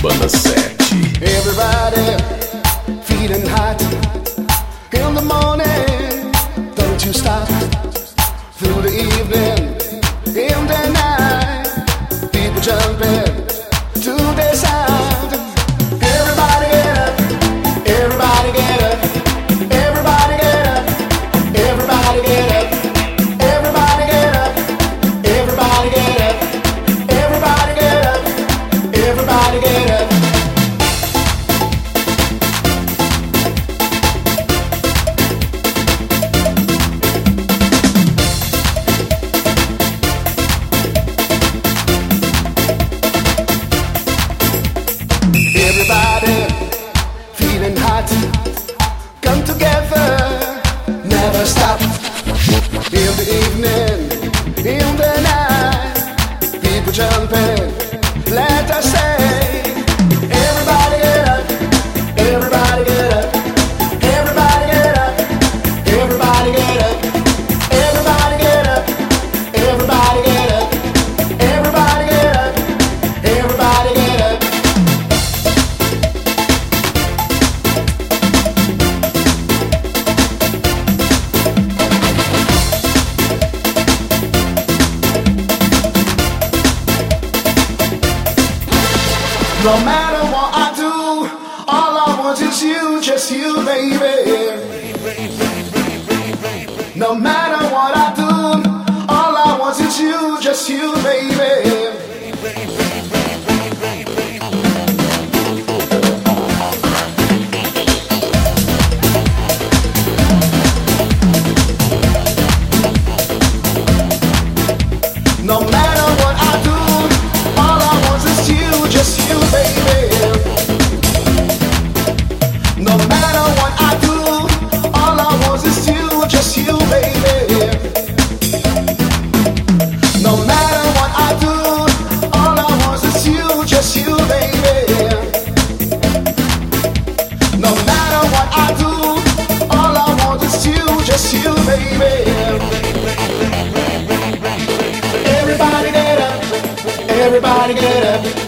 Banda 7. Everybody feeling hot in the morning. Don't you stop through the evening, in the night. People jumping to their sound. Everybody get up, everybody get up, everybody get up, everybody get up, everybody get up, everybody get up, everybody get up, everybody get up. Everybody feeling hot, come together, never stop. In the evening, in the night, people jumping, let us say, everybody get up, everybody get up, everybody get up, everybody get up, everybody get up, everybody get up, everybody get up, everybody get up. No matter what I do, all I want is you, just you, baby. No matter what I do, all I want is you, just you, baby. No matter what I do, all I want is you, just you, baby. No matter what I do, all I want is you, just you, baby. No matter what I do, all I want is you, just you, baby. No matter what I do, all I want is you, just you, baby. Everybody get up, everybody get up.